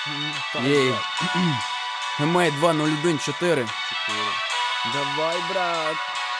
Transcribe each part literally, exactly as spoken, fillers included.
Єй. Гемей два нуль один чотири. Давай, брат.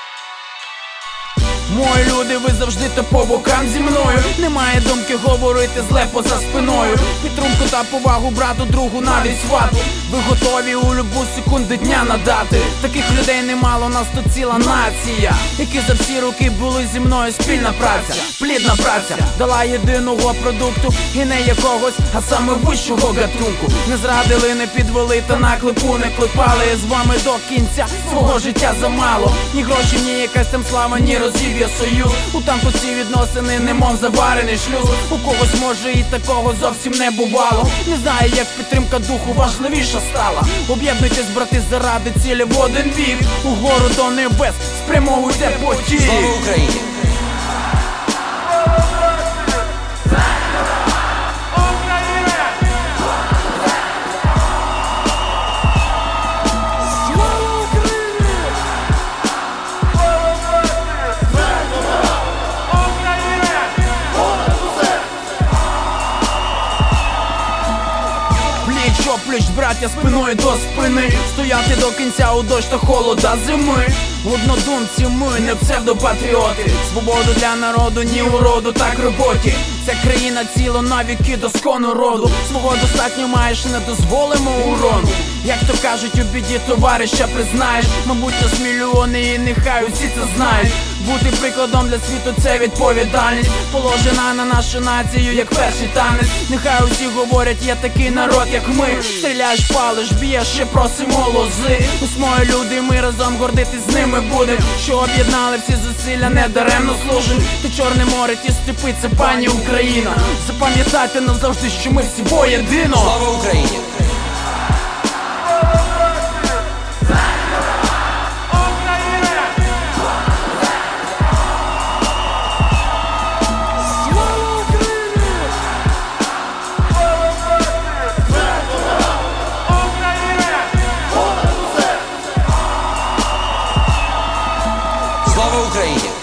Мої люди, ви завжди та по бокам зі мною. Немає думки говорити зле поза спиною. Підтримку та повагу брату, другу, навіть свату. Ви готові у любу секунду дня надати. Таких людей немало, нас тут ціла нація, які за всі роки були зі мною. Спільна праця, плідна праця дала єдиного продукту. І не якогось, а саме вищого гатунку. Не зрадили, не підвели та на клепу не клепали. З вами до кінця свого життя замало. Ні гроші, ні якась там слава, ні розів'я союз. У танку ці відносини немов заварений шлюз. У когось може і такого зовсім не бувало. Не знаю, як підтримка духу важливіша стала. Об'єднуйтесь, брати, заради цілі в один бік. Угору до небес спрямовуйте потік. Слава Україні! Пліч, браття, спиною до спини. Стояти до кінця у дощ та холода зими. Однодумці ми, не псевдопатріоти. Свободу для народу, ні уроду, так роботі. Ця країна ціла навіки до скону роду. Свого достатньо маєш, не дозволимо урону. Як то кажуть, у біді товариша признаєш. Мабуть, нас мільйони і нехай усі це знають. Бути прикладом для світу – це відповідальність, положена на нашу націю, як перший танець. Нехай усі говорять, є такий народ, як ми. Стріляєш, палиш, б'єш і просимо лози. Ось мої люди, ми разом гордитись з ними будем. Що об'єднали всі зусилля, не даремно служим. Ти Чорне море, ті степи, це пані Україна. Запам'ятайте назавжди, що ми всі воєдино. Слава Україні! Слава Україні!